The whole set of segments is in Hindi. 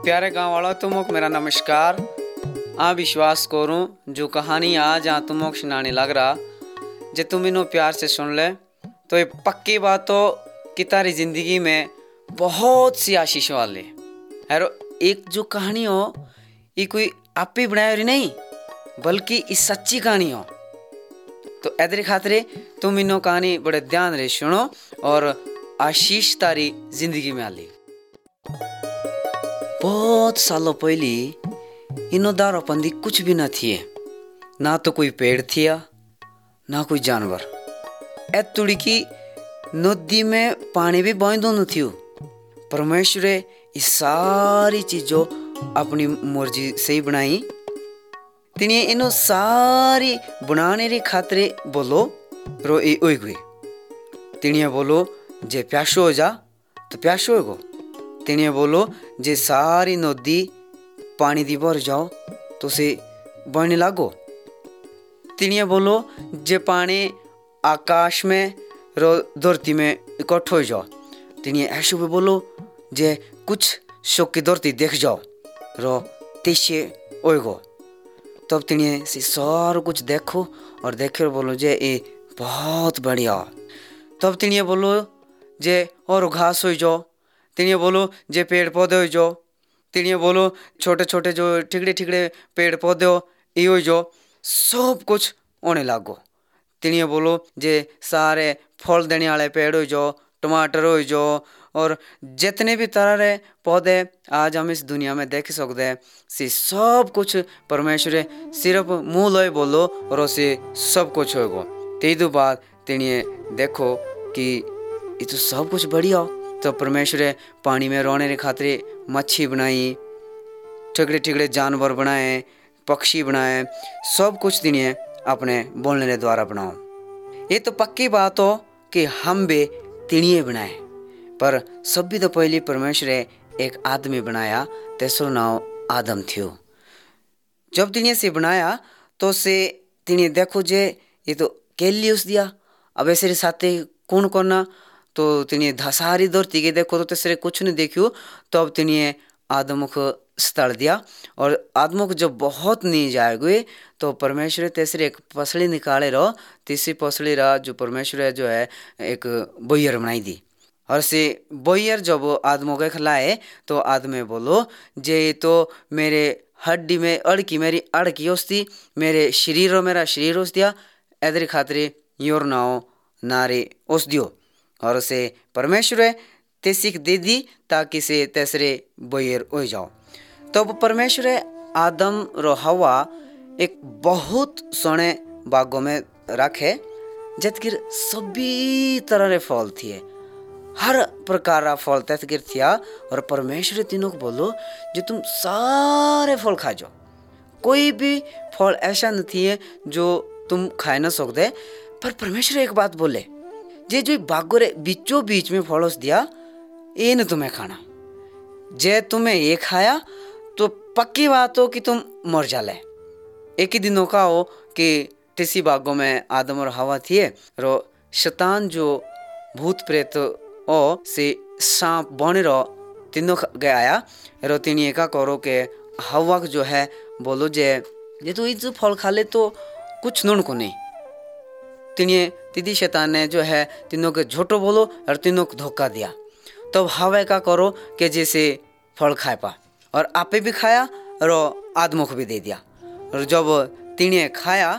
प्यारे गांव वालों, तुमको मेरा नमस्कार। आ विश्वास करूं जो कहानी आज तुमको सुनाने लग रहा, जे तुम इन्हों प्यार से सुन ले तो ये पक्की बात हो कि तारी जिंदगी में बहुत सी आशीष वाले है। एक जो कहानी हो ये कोई आप ही बनाई रही नहीं, बल्कि इस सच्ची कहानी हो। तो ऐदरे खातरे तुम इन्हों कहानी बड़े ध्यान से सुनो और आशीष तारी जिंदगी में आली। बहुत सालों पहले इनो दारोपंदी कुछ भी न थी, ना तो कोई पेड़ थिया ना कोई जानवर। तुड़ी की नदी में पानी भी बंद न थियो। परमेश्वर ये सारी चीजों अपनी मर्जी से ही बनाई। तिने इनो सारी बनाने रे खातरे बोलो रो ए ओई गई। तिने बोलो जे प्यासो हो जा तो प्यासो होगो। तिने बोलो जे सारी नदी पानी दी भर जाओ तो से बहने लागो। तिने बोलो जे पानी आकाश में रो धरती में इकट्ठो हो जाओ। तिने ऐसे भी बोलो जे कुछ शोक की धरती देख जाओ रो तेसे ओएगो। तब तिने से सारा कुछ देखो और देखे और बोलो जे ये बहुत बढ़िया। तब तिने बोलो जे और घास हो जाओ। तिने बोलो जे पेड़ पौधे हो जाओ। तिने बोलो छोटे छोटे जो ठिकड़े ठिकड़े पेड़ पौधे हो ये हो जाओ, सब कुछ होने लागो। तिने बोलो जे सारे फल देने वाले पेड़ हो जाओ, टमाटर हो जाओ और जितने भी तरह के पौधे आज हम इस दुनिया में देख सकते हैं, से सब कुछ परमेश्वर सिर्फ मुँह लोए बोलो और उसे सब कुछ होगा। तेदु बाद तिने देखो कि ये तो सब कुछ बढ़िया। तो परमेश्वर पानी में रोने रे खातरे मच्छी बनाई, ठिकड़े ठिकड़े जानवर बनाए, पक्षी बनाए, सब कुछ तिने अपने बोलने रे द्वारा बनाओ। ये तो पक्की बात हो कि हम भी तिनिए बनाए, पर सब भी तो पहले परमेश्वर एक आदमी बनाया, तेसरो नाम आदम थियो। जब तिने से बनाया तो से तिने देखो जे ये तो केलियस दिया। अब ऐसे साथे कौन करना तो तिने धसारी धरती के देखो तो तेसरे कुछ नहीं देखियो। तो अब तिने आदम को स्थल दिया और आदम को जब बहुत नींद आ गई तो परमेश्वर तेसरे एक पसली निकाले रहो। तीसरी पसली रहा जो परमेश्वर जो है एक बोयर बनाई दी और से बोयर जब आदमों के खिलाए तो आदमी बोलो जे तो मेरे हड्डी में अड़की मेरी अड़की होती, मेरे शरीर मेरा शरीर होस दिया। ऐदरी खातरे योर नाओ नारे ओस दियो और उसे परमेश्वर तेसिक दे दी ताकि से तेसरे बोयर हो जाओ। तो परमेश्वर आदम रो हवा एक बहुत सोने बागों में रखे जतकिर सभी तरह रे फल थिए, हर प्रकार का फल ततकिर थिया। और परमेश्वर तीनों को बोलो जो तुम सारे फल खा जाओ, कोई भी फल ऐसा नहीं थी जो तुम खा न सकते। पर परमेश्वर एक बात बोले जे जो बागोरे बीचों बीच में फलोस दिया ये न तुम्हें खाना। जे तुम्हें ये खाया तो पक्की बात हो कि तुम मर जाले। एक ही दिनों का हो कि तीसरी बागों में आदम और हवा थी रो शैतान जो भूत प्रेत ओ से सांप बने रो तीनों गया आया रो तीन एका करो के हवा जो है बोलो जे तो इस फल खा ले तो कुछ नून को नहीं। तिनिए तीदी शैतान ने जो है तीनों के झूठो बोलो और तीनों को धोखा दिया। तब हवा का करो कि जैसे फल खाए पा और आपे भी खाया और आदमों को भी दे दिया। और जब तिने खाया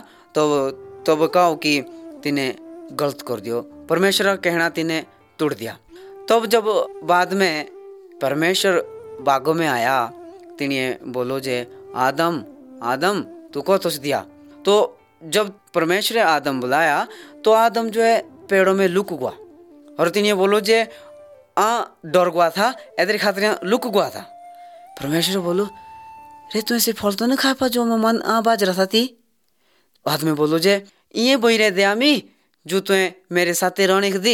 तब कहो कि तिने गलत कर दियो, परमेश्वर का कहना तिने तोड़ दिया। तब जब बाद में परमेश्वर बागों में आया तिने बोलो जे आदम आदम तू को तुस दिया। तो जब परमेश्वर आदम बुलाया तो आदम जो है पेड़ों में लुक गया और तिने बोलो जे डर गया था, ऐदरे खातिर लुक गया था। परमेश्वर बोलो रे तू ऐसे फल तो नहीं खा पा जो मन बाज रहा थी। आदमी बोलो जे ये बोई रे दे आमी जो तुए मेरे साथे रहने दी।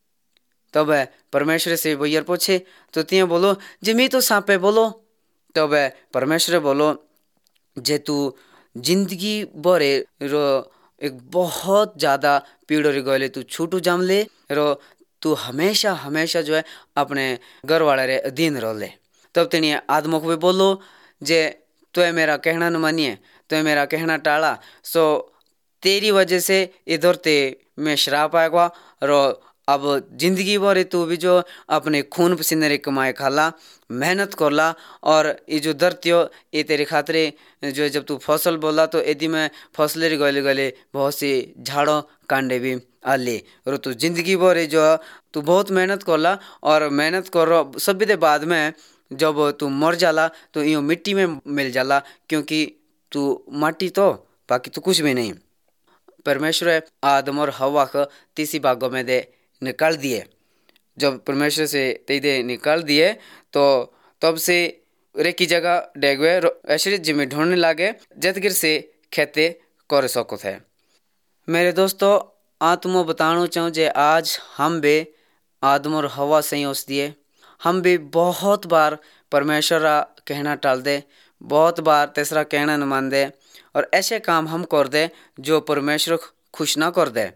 तब परमेश्वर से बोयर पूछे तो तिये बोलो जे मैं तो सांपे बोलो। तब परमेश्वर बोलो जे तू जिंदगी भरे रो एक बहुत ज़्यादा पीड़ रे गले तू छूटू जाम ले रो तू हमेशा हमेशा जो है अपने घर वाले रे अधीन रह ले। तब तिने आदमों को भी बोलो जे तो मेरा कहना न मानिए, तो मेरा कहना टाला, सो तेरी वजह से इधर ते मैं श्राप आएगा। और अब जिंदगी भर तू भी जो अपने खून पसीने रे कमाए खाला, मेहनत करला, और ये जो धरती हो ये तेरे खातरे जो जब तू फसल बोला तो यदि में फसले रे गले गले बहुत सी झाड़ों कांडे भी आले। और तू जिंदगी भर जो तू बहुत मेहनत करला, और मेहनत कर सभी दे बाद में जब तू मर जाला तो यूँ मिट्टी में मिल जाला, क्योंकि तू माटी तो बाकी तो कुछ भी नहीं। परमेश्वर आदम और हवा को तीसरी भागों में दे निकाल दिए। जब परमेश्वर से ते निकाल दिए तो तब से रे की जगह डेगवे ऐसे जिम्मे ढूंढने लागे जतगिर से खेते कर सको थे। मेरे दोस्तों, तुमको बताना चाहूँ जे आज हम भी आदम और हवा से ही उस दिए। हम भी बहुत बार परमेश्वर का कहना टाल दे, बहुत बार तीसरा कहना न मान दे, और ऐसे काम हम कर दे जो परमेश्वर खुश ना कर दे।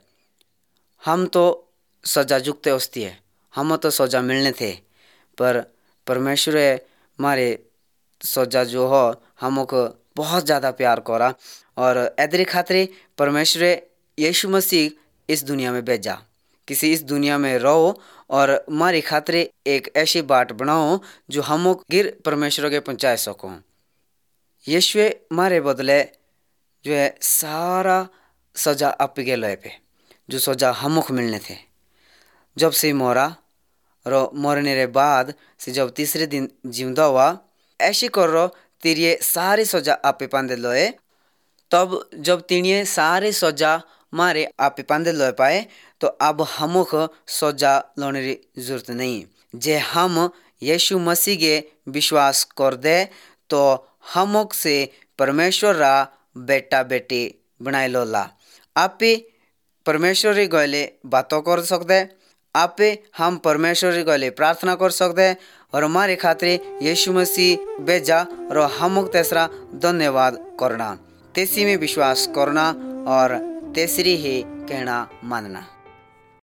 हम तो सजा जुगते उसती है, हम तो सजा मिलने थे, पर परमेश्वर मारे सजा जो हो हमको बहुत ज़्यादा प्यार करा, और एदरी खातरे परमेश्वर यीशु मसीह इस दुनिया में भेजा, किसी इस दुनिया में रहो और मारी खातरे एक ऐसी बाट बनाओ जो हम गिर परमेश्वर के पहुँचा सको। यीशु मारे बदले जो है सारा सजा आप गए पे, जो सजा हमको मिलने थे। जब से मोरा और मरने रे बाद से जब तीसरे दिन जिंदा हुआ, ऐसी कर रो तेरी सारी सजा आपे पांदे लोए। तब जब तीनिए सारे सजा मारे आपे पांदे लोए पाए तो अब हमको सजा लोने की जरूरत नहीं। जे हम यीशु मसीह के विश्वास कर दे तो हमक से परमेश्वर रा बेटा बेटी बनाए लोला। आपे परमेश्वर रे गले बातों कर सकते, आपे हम परमेश्वर रे गले प्रार्थना कर सकते, और हमारे खातिर यीशु मसीह भेजा और हमक तेसरा धन्यवाद करना, तेसी में विश्वास करना और तेसरी ही कहना मानना।